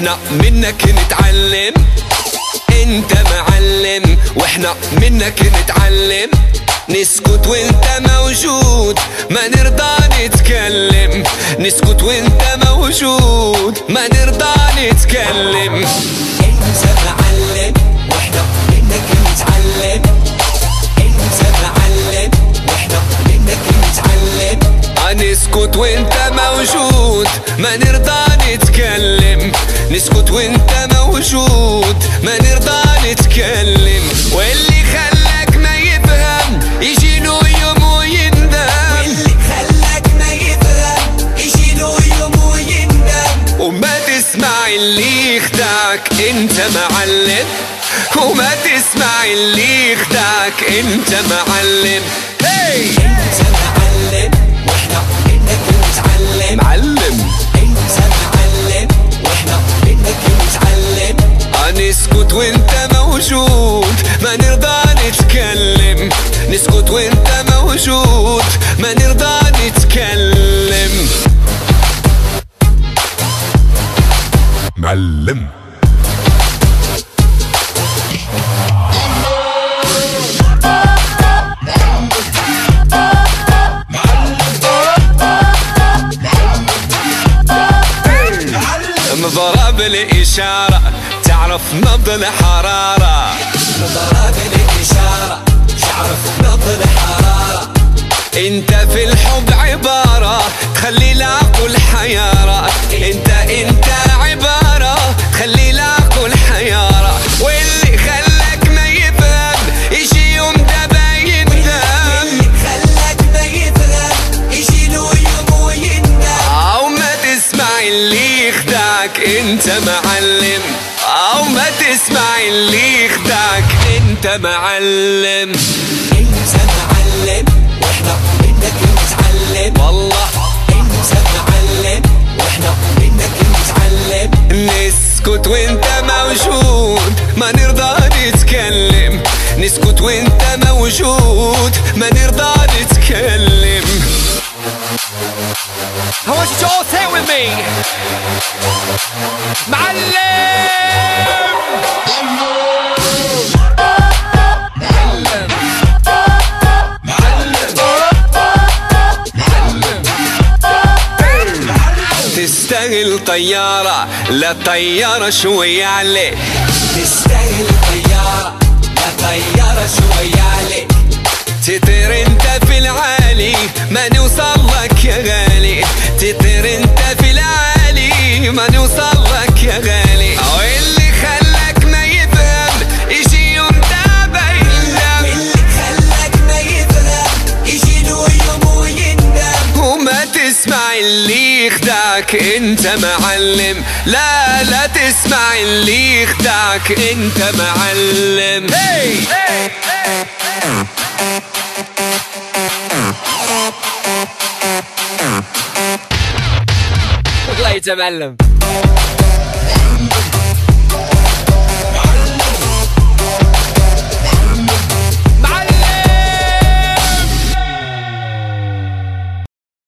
واحنا منك نتعلم. انت معلم واحنا منك نتعلم. نسكت وانت موجود ما نرضى نتكلم. نسكت وانت موجود ما نرضى نتكلم. انت معلم واحنا منك نتعلم. انت معلم واحنا منك نتعلم. نسكت وانت موجود ما نرضى نتكلم. نسكت وانت موجود ما نرضى نتكلم. واللي خلاك ما يفهم يجي له يوم ويندم. واللي خلاك ما يفهم يجي له يوم ويندم. وما تسمع اللي يخدعك انت معلم. وما تسمع اللي يخدعك انت معلم. انت معلم واحنا منك نتعلم. معلم. انت معلم واحنا منك نتعلم. نسكت وانت موجود ما نرضى نتكلم. نسكت وانت موجود ما نرضى نتكلم. معلم. مضرب الإشارة تعرف نبض الحرارة. مضرب الإشارة تعرف نبض الحرارة. انت في الحب عبارة تخلي العقل حيارة. انت عبارة تخلي العقل حيارة. واللي خلاك ما يفهم يجي يوم دابا يندم. واللي خلاك ما يفهم يجي له يوم ويندم. او ما تسمع اللي يخدعك انت معلم. او ما تسمع اللي يخدعك انت معلم. انت معلم واحنا منك نتعلم. والله انت معلم واحنا منك نتعلم. نسكت وانت موجود ما نرضى نتكلم. نسكت وانت موجود ما نرضى نتكلم. I want you to all say it with me. معلم. تستاهل طيارة لا طيارة شوية عليك. تستاهل طيارة لا طيارة شوية عليك. تطير انت في العالي ما نوصل لك يا غالي. تطير انت في العالي ما نوصل لك يا غالي. واللي خلاك ما يفهم يجي يوم دابا يندم. واللي خلاك ما يفهم يجي له يوم ويندم. وما تسمع اللي يخدعك انت معلم. لا تسمع اللي يخدعك انت معلم. طلعت يا معلم.